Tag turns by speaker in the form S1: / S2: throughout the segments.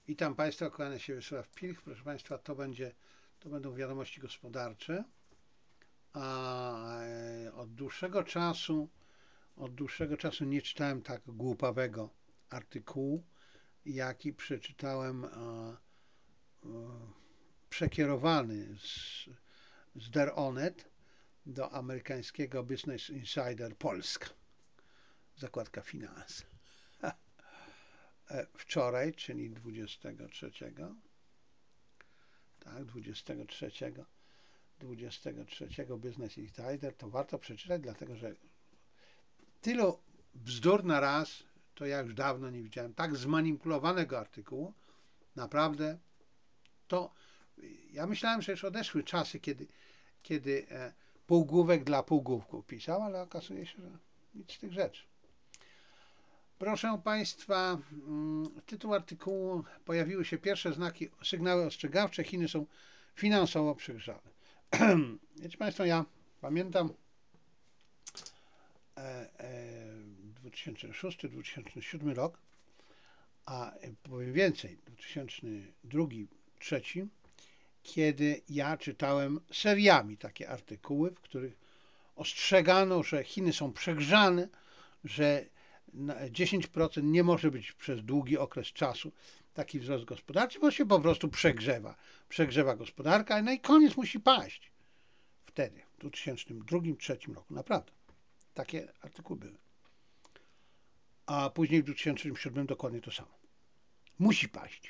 S1: Witam Państwa, kłania się Wiesław Pilch. Proszę Państwa, to będą wiadomości gospodarcze. A od dłuższego czasu nie czytałem tak głupawego artykułu, jaki przeczytałem przekierowany z Der Onet do amerykańskiego Business Insider Polska, zakładka finans. Wczoraj, czyli 23, tak, 23 Business Insider, to warto przeczytać, dlatego że tylu bzdur na raz to ja już dawno nie widziałem. Tak zmanipulowanego artykułu. Naprawdę to ja myślałem, że już odeszły czasy, kiedy półgłówek dla półgłówków pisał, ale okazuje się, że nic z tych rzeczy. Proszę Państwa, tytuł artykułu: pojawiły się pierwsze sygnały ostrzegawcze, Chiny są finansowo przegrzane. Wiecie Państwo, ja pamiętam 2006-2007 rok, a powiem więcej, 2002-2003, kiedy ja czytałem seriami takie artykuły, w których ostrzegano, że Chiny są przegrzane, że 10% nie może być przez długi okres czasu taki wzrost gospodarczy, bo się po prostu przegrzewa gospodarka, no i koniec musi paść. Wtedy, w 2002-2003 roku, naprawdę. Takie artykuły były. A później w 2007 dokładnie to samo. Musi paść.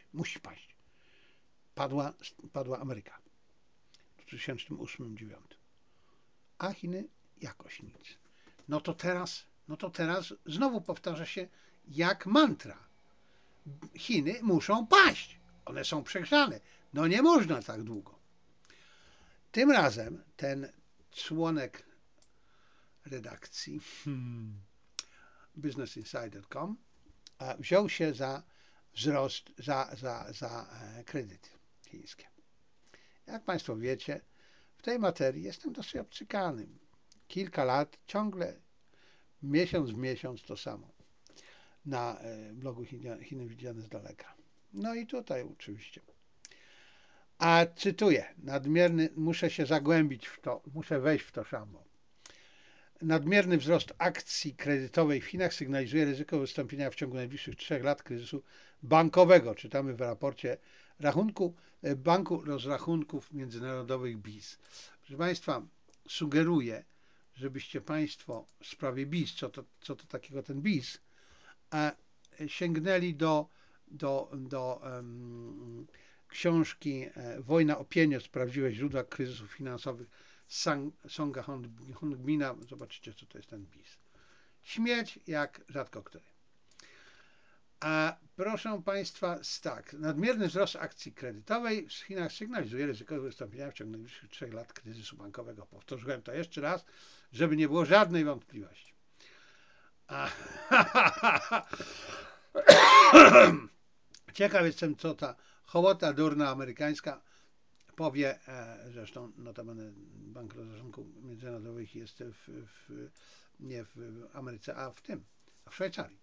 S1: Padła Ameryka w 2008-2009. A Chiny jakoś nic. No to teraz znowu powtarza się jak mantra. Chiny muszą paść. One są przegrzane. No nie można tak długo. Tym razem ten członek redakcji businessinsider.com wziął się za wzrost, za kredyty chińskie. Jak Państwo wiecie, w tej materii jestem dosyć obcykany. Kilka lat, ciągle miesiąc w miesiąc to samo. Na blogu Chiny widziane z daleka. No i tutaj oczywiście. A cytuję, muszę się zagłębić w to, muszę wejść w to szambo. Nadmierny wzrost akcji kredytowej w Chinach sygnalizuje ryzyko wystąpienia w ciągu najbliższych 3 lat kryzysu bankowego. Czytamy w raporcie Banku Rozrachunków Międzynarodowych BIS. Proszę Państwa, sugeruję, żebyście Państwo w sprawie BIS, co to takiego ten BIS, sięgnęli do książki Wojna o pieniądz, prawdziwe źródła kryzysów finansowych Songa Hongbina. Zobaczycie, co to jest ten BIS. Śmierć jak rzadko który. A proszę Państwa, tak, nadmierny wzrost akcji kredytowej w Chinach sygnalizuje ryzyko wystąpienia w ciągu najbliższych 3 lat kryzysu bankowego. Powtórzyłem to jeszcze raz, żeby nie było żadnej wątpliwości. Ciekaw jestem, co ta hołota durna amerykańska powie, zresztą notabene Bank Rozrachunków Międzynarodowych jest nie w Ameryce, a w Szwajcarii.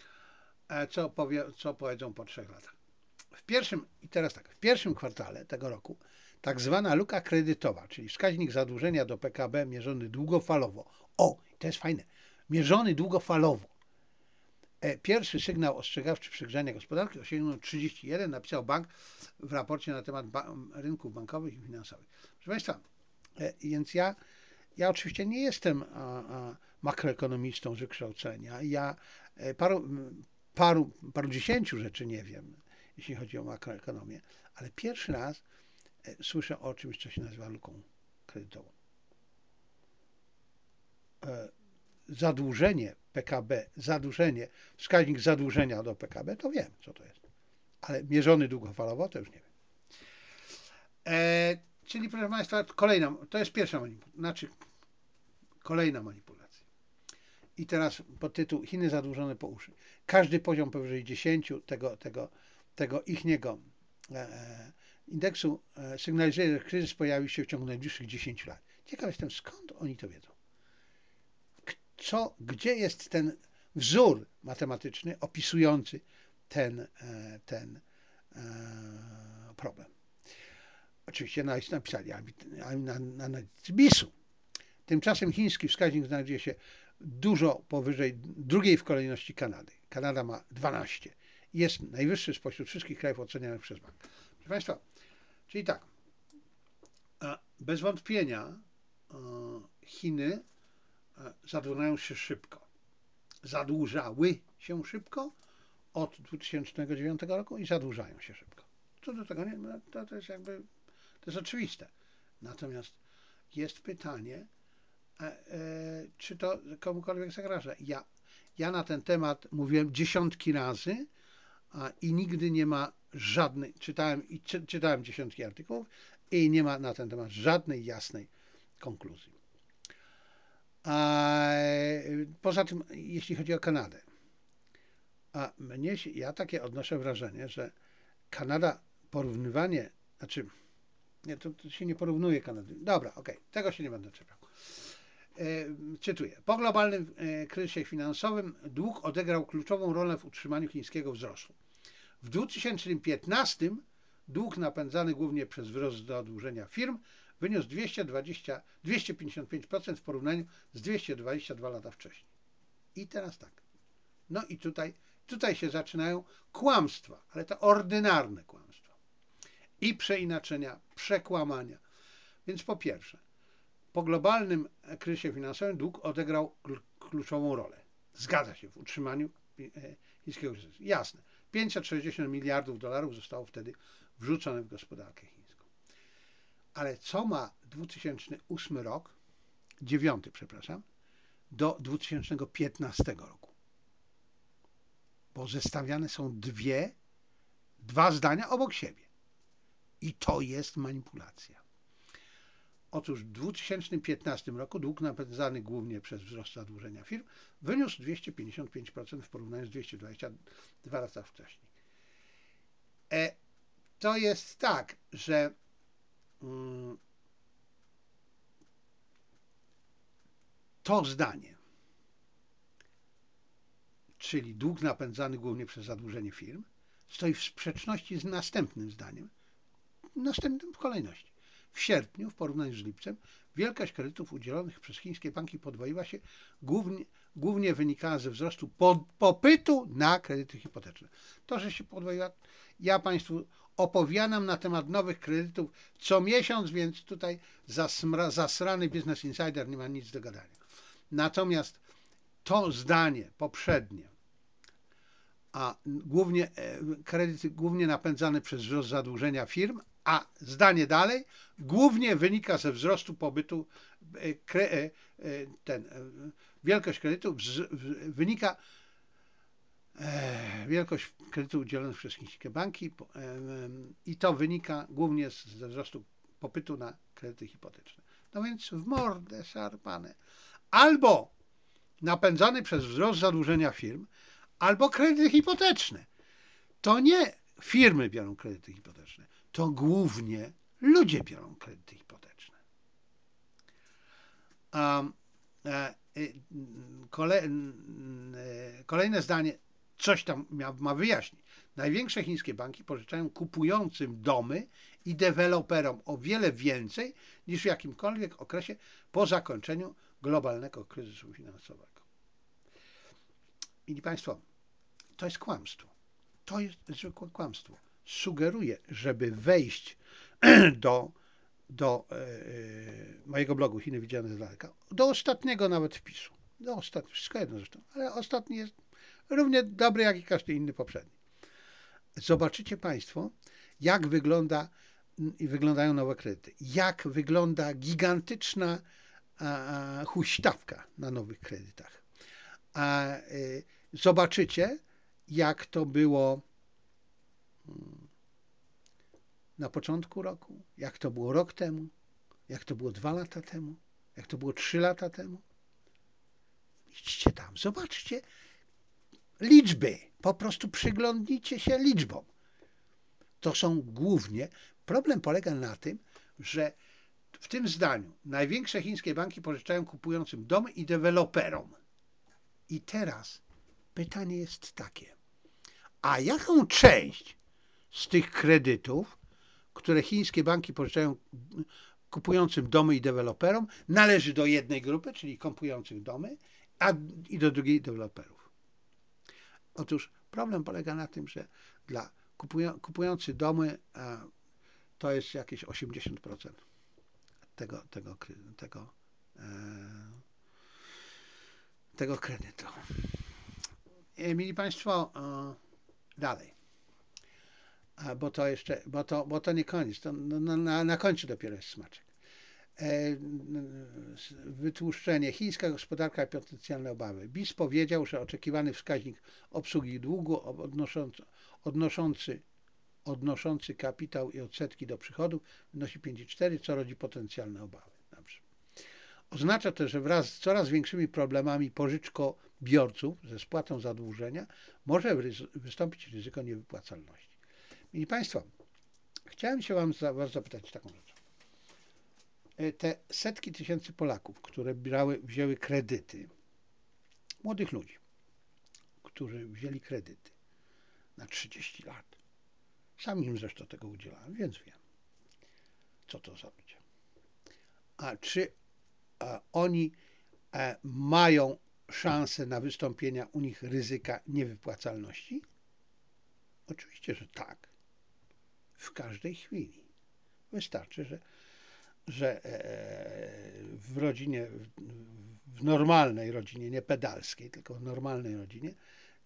S1: Co powiedzą po 3 latach. W pierwszym kwartale tego roku tak zwana luka kredytowa, czyli wskaźnik zadłużenia do PKB mierzony długofalowo. To jest fajne. Mierzony długofalowo. Pierwszy sygnał ostrzegawczy przegrzania gospodarki osiągnął 31, napisał bank w raporcie na temat rynków bankowych i finansowych. Proszę Państwa, więc ja oczywiście nie jestem makroekonomistą z wykształcenia. Ja parudziesięciu rzeczy nie wiem, jeśli chodzi o makroekonomię, ale pierwszy raz słyszę o czymś, co się nazywa luką kredytową. Zadłużenie PKB, wskaźnik zadłużenia do PKB, to wiem, co to jest. Ale mierzony długofalowo, to już nie wiem. Czyli, proszę Państwa, to jest pierwsza kolejna manipulacja. I teraz podtytuł: Chiny zadłużone po uszy. Każdy poziom powyżej 10 tego ichniego indeksu sygnalizuje, że kryzys pojawi się w ciągu najbliższych 10 lat. Ciekaw jestem, skąd oni to wiedzą. Gdzie jest ten wzór matematyczny opisujący ten problem. Oczywiście napisali analitycy BIS-u. Tymczasem chiński wskaźnik znajduje się dużo powyżej drugiej w kolejności Kanady. Kanada ma 12. Jest najwyższy spośród wszystkich krajów ocenianych przez bank. Proszę Państwa, czyli tak, bez wątpienia Chiny zadłużają się szybko. Zadłużały się szybko od 2009 roku i zadłużają się szybko. Co do tego nie, to jest jakby, to jest oczywiste. Natomiast jest pytanie, czy to komukolwiek zagraża. Ja na ten temat mówiłem dziesiątki razy i nigdy nie ma żadnej, czytałem dziesiątki artykułów i nie ma na ten temat żadnej jasnej konkluzji. Poza tym, jeśli chodzi o Kanadę, ja takie odnoszę wrażenie, że Kanada porównywanie, znaczy, nie, to się nie porównuje Kanady. Dobra, okej, tego się nie będę czepiał. Cytuję. Po globalnym kryzysie finansowym dług odegrał kluczową rolę w utrzymaniu chińskiego wzrostu. W 2015 dług napędzany głównie przez wzrost zadłużenia firm wyniósł 255% w porównaniu z 222 lata wcześniej. I teraz tak. No i tutaj się zaczynają kłamstwa, ale to ordynarne kłamstwa. I przeinaczenia, przekłamania. Więc po pierwsze, po globalnym kryzysie finansowym dług odegrał kluczową rolę. Zgadza się w utrzymaniu chińskiego wzrostu. Jasne. 560 miliardów dolarów zostało wtedy wrzucone w gospodarkę chińską. Ale co ma 2008 rok, 9, przepraszam, do 2015 roku? Bo zestawiane są dwa zdania obok siebie. I to jest manipulacja. Otóż w 2015 roku dług napędzany głównie przez wzrost zadłużenia firm wyniósł 255% w porównaniu z 222 lata wcześniej. To jest tak, że to zdanie, czyli dług napędzany głównie przez zadłużenie firm, stoi w sprzeczności z następnym zdaniem, następnym w kolejności. W sierpniu, w porównaniu z lipcem, wielkość kredytów udzielonych przez chińskie banki podwoiła się, głównie wynikała ze wzrostu popytu na kredyty hipoteczne. To, że się podwoiła, ja Państwu opowiadam na temat nowych kredytów co miesiąc, więc tutaj zasrany Business Insider nie ma nic do gadania. Natomiast to zdanie poprzednie, kredyty głównie napędzane przez wzrost zadłużenia firm, a zdanie dalej, głównie wynika ze wzrostu popytu, wielkość kredytu wynika, wielkość kredytu udzielonych przez chińskie banki i to wynika głównie ze wzrostu popytu na kredyty hipoteczne. No więc w mordę szarpane. Albo napędzany przez wzrost zadłużenia firm, albo kredyty hipoteczne. To nie firmy biorą kredyty hipoteczne, to głównie ludzie biorą kredyty hipoteczne. Kolejne zdanie coś tam ma wyjaśnić. Największe chińskie banki pożyczają kupującym domy i deweloperom o wiele więcej niż w jakimkolwiek okresie po zakończeniu globalnego kryzysu finansowego. Mili Państwo, to jest kłamstwo. To jest zwykłe kłamstwo. Sugeruję, żeby wejść do mojego blogu Chiny widziane z daleka, do ostatniego nawet wpisu. Wszystko jedno zresztą, ale ostatni jest równie dobry jak i każdy inny poprzedni. Zobaczycie Państwo, jak wyglądają nowe kredyty, jak wygląda gigantyczna huśtawka na nowych kredytach. Zobaczycie, jak to było na początku roku, jak to było rok temu, jak to było 2 lata temu, jak to było 3 lata temu. Idźcie tam, zobaczcie liczby, po prostu przyglądnijcie się liczbom. To są głównie, problem polega na tym, że w tym zdaniu największe chińskie banki pożyczają kupującym domy i deweloperom. I teraz pytanie jest takie, a jaką część z tych kredytów, które chińskie banki pożyczają kupującym domy i deweloperom, należy do jednej grupy, czyli kupujących domy, i do drugiej deweloperów. Otóż problem polega na tym, że dla kupujących domy to jest jakieś 80% tego kredytu. Mili Państwo, dalej. Bo to nie koniec, to na końcu dopiero jest smaczek. Wytłuszczenie. Chińska gospodarka i potencjalne obawy. BIS powiedział, że oczekiwany wskaźnik obsługi długu odnoszący kapitał i odsetki do przychodów wynosi 5,4, co rodzi potencjalne obawy. Dobrze. Oznacza to, że wraz z coraz większymi problemami pożyczkobiorców ze spłatą zadłużenia może wystąpić ryzyko niewypłacalności. Mili Państwo, chciałem się Was zapytać taką rzecz. Te setki tysięcy Polaków, które wzięły kredyty, młodych ludzi, którzy wzięli kredyty na 30 lat, sam im zresztą tego udzielałem, więc wiem, co to za ludzie. A czy oni mają szansę na wystąpienie u nich ryzyka niewypłacalności? Oczywiście, że tak. W każdej chwili. Wystarczy, że w rodzinie, w normalnej rodzinie, nie pedalskiej, tylko w normalnej rodzinie,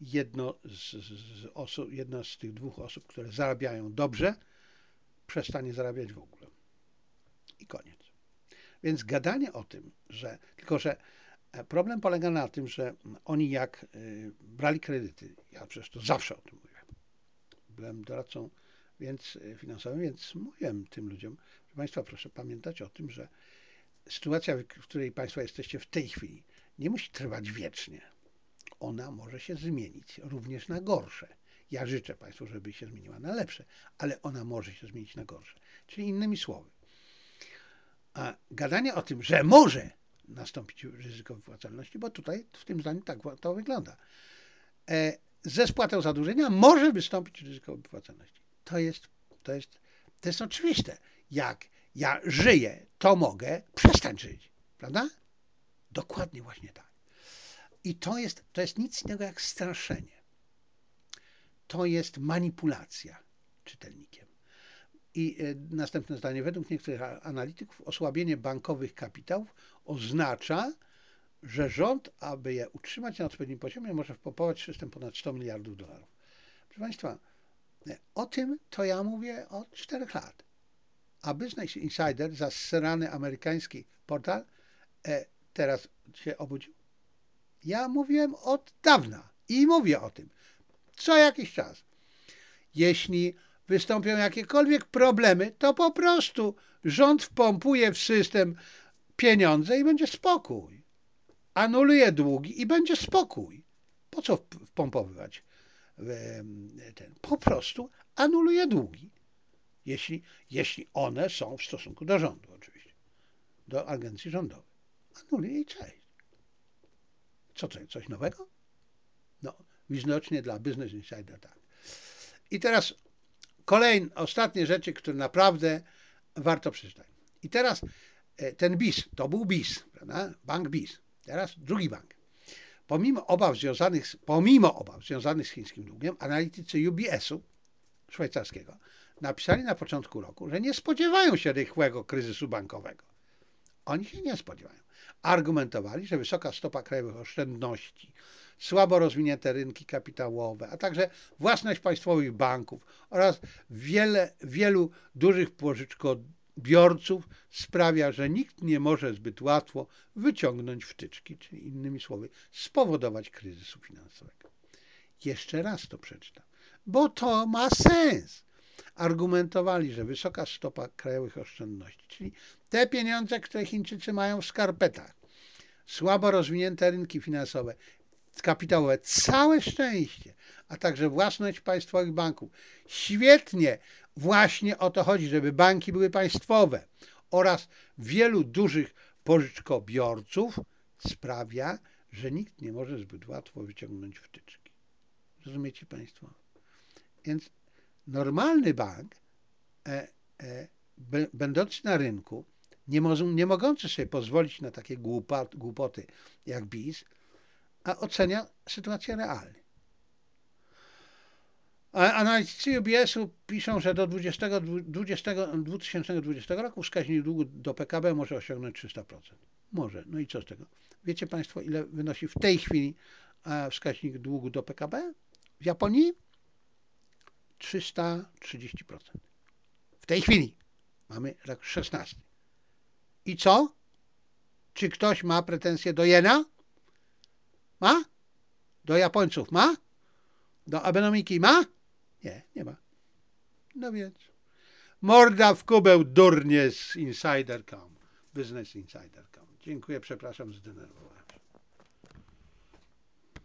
S1: jedna z tych dwóch osób, które zarabiają dobrze, przestanie zarabiać w ogóle. I koniec. Więc gadanie o tym, tylko że problem polega na tym, że oni jak brali kredyty, ja przecież to zawsze o tym mówiłem, byłem doradcą finansowym, więc mówiłem tym ludziom, proszę Państwa, proszę pamiętać o tym, że sytuacja, w której Państwo jesteście w tej chwili, nie musi trwać wiecznie. Ona może się zmienić również na gorsze. Ja życzę Państwu, żeby się zmieniła na lepsze, ale ona może się zmienić na gorsze. Czyli innymi słowy, a gadanie o tym, że może nastąpić ryzyko wypłacalności, bo tutaj w tym zdaniu tak to wygląda. Ze spłatą zadłużenia może wystąpić ryzyko wypłacalności. To jest oczywiste. Jak ja żyję, to mogę przestać żyć. Prawda? Dokładnie właśnie tak. I to jest nic innego jak straszenie. To jest manipulacja czytelnikiem. I następne zdanie. Według niektórych analityków osłabienie bankowych kapitałów oznacza, że rząd, aby je utrzymać na odpowiednim poziomie, może wpompować w system ponad 100 miliardów dolarów. Proszę Państwa, o tym to ja mówię od 4 lat. A Business Insider, zasrany amerykański portal, teraz się obudził. Ja mówiłem od dawna i mówię o tym co jakiś czas. Jeśli wystąpią jakiekolwiek problemy, to po prostu rząd wpompuje w system pieniądze i będzie spokój. Anuluje długi i będzie spokój. Po co wpompowywać ten? Po prostu anuluje długi. Jeśli one są w stosunku do rządu oczywiście. Do agencji rządowej. Anuluje i cześć. Co to jest? Coś nowego? No, widocznie dla Business Insider tak. I teraz ostatnie rzeczy, które naprawdę warto przeczytać. I teraz ten BIS, to był BIS, prawda? Bank BIS. Teraz drugi bank. Pomimo obaw związanych z chińskim długiem, analitycy UBS-u szwajcarskiego napisali na początku roku, że nie spodziewają się rychłego kryzysu bankowego. Oni się nie spodziewają. Argumentowali, że wysoka stopa krajowych oszczędności, słabo rozwinięte rynki kapitałowe, a także własność państwowych banków oraz wielu dużych pożyczkobiorców sprawia, że nikt nie może zbyt łatwo wyciągnąć wtyczki, czyli innymi słowy spowodować kryzysu finansowego. Jeszcze raz to przeczytam, bo to ma sens. Argumentowali, że wysoka stopa krajowych oszczędności, czyli te pieniądze, które Chińczycy mają w skarpetach, słabo rozwinięte rynki finansowe, kapitałowe, całe szczęście, a także własność państwowych banków. Świetnie, właśnie o to chodzi, żeby banki były państwowe oraz wielu dużych pożyczkobiorców sprawia, że nikt nie może zbyt łatwo wyciągnąć wtyczki. Rozumiecie Państwo? Więc Normalny bank, będący na rynku, nie mogący sobie pozwolić na takie głupoty jak BIS, a ocenia sytuację realnie. Analitycy UBS-u piszą, że do 2020 roku wskaźnik długu do PKB może osiągnąć 300%. Może. No i co z tego? Wiecie Państwo, ile wynosi w tej chwili wskaźnik długu do PKB? W Japonii 330%. W tej chwili mamy rok 16. I co? Czy ktoś ma pretensje do jena? Ma? Do Japońców ma? Do Abenomiki ma? Nie, nie ma. No więc morda w kubeł, durnie z Insider.com. Business Insider.com. Dziękuję, przepraszam, zdenerwowałem.